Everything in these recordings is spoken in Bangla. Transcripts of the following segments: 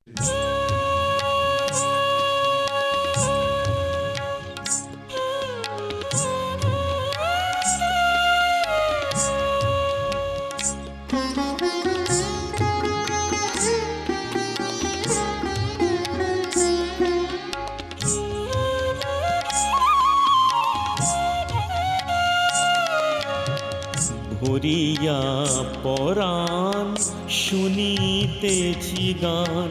ভরিয়া পরাণ শুনিতেছি গান,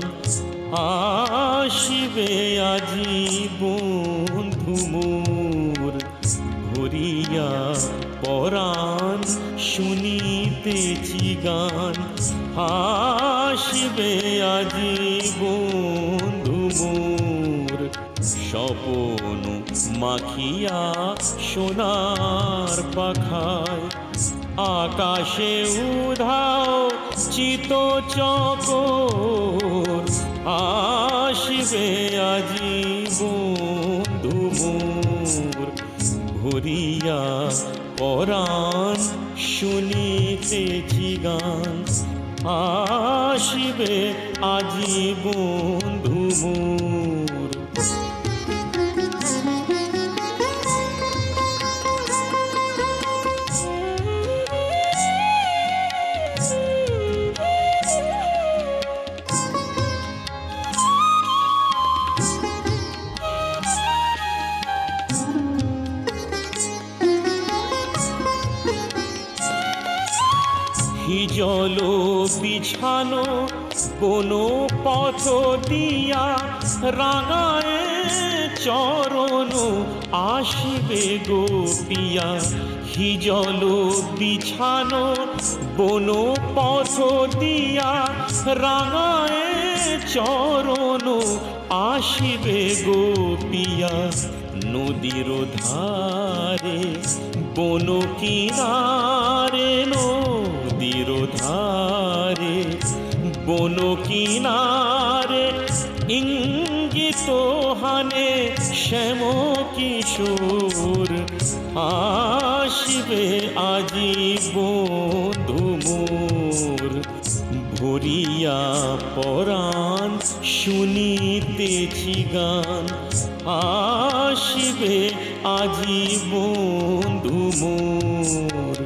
আসিবে আজি বন্ধু মোর। ভরিয়া পরাণ শুনিতেছি গান, আসিবে আজি বন্ধু মোর। স্বপন মাখিয়া সোনার পাখায়, আকাশে উধাও চিত চকোর। আসিবে আজি বন্ধু মোর। ভরিয়া পরাণ শুনিতেছি গান, আসিবে আজি বন্ধু মোর। জল বিছানো কোনো পথ দিয়া, রাঙায় চরণ আসিবে গোপিয়া। হিজল বিছানো বনো পথ দিয়া, রাঙায় চরণ আসিবে গোপিয়া। নদীর ধারে বন কিনারে, নদীর ধারে বন কিনারে, ইঙ্গিত হানে শ্যাম কিশোর। আসিবে আজি বন্ধু মোর। ভরিয়া পরাণ শুনিতেছি গান, আসিবে আজি বন্ধু মোর।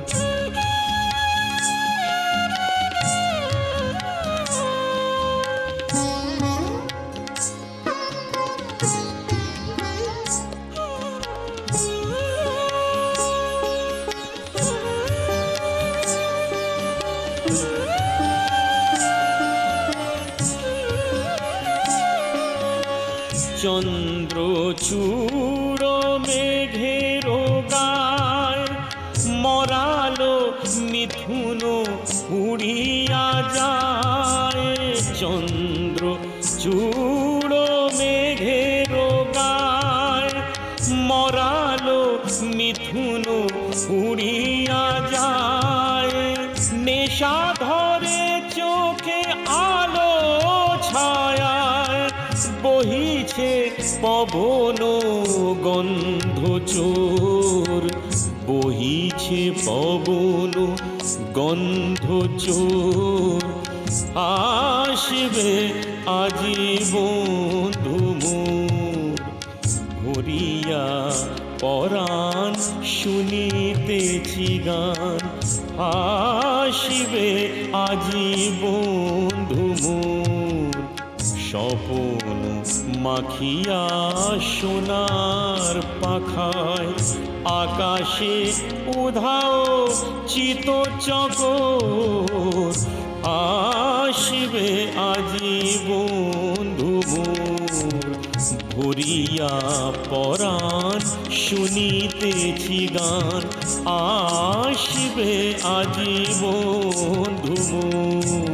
চন্দ্রচূড় মেঘের গায়, মরালো মিথুন উড়িয়া যায়। চন্দ্রচূড় মেঘের গায়, মরালো মিথুন উড়িয়া যায়। নেশা ধরে চোখে আলো ছায়ায়, বহিছে পবন গন্ধ চোর। বহিছে পবন গন্ধ চোর। আসিবে আজি বন্ধু মোর। ভরিয়া পরাণ শুনিতেছি গান, আসিবে আজি বন্ধু মোর। স্বপন মাখিয়া সোনার পাখায়, আকাশে উধাও চিত চকোর। আসিবে আজি বন্ধু মোর। ভরিয়া পরাণ শুনিতেছি গান, আসিবে আজি বন্ধু মোর।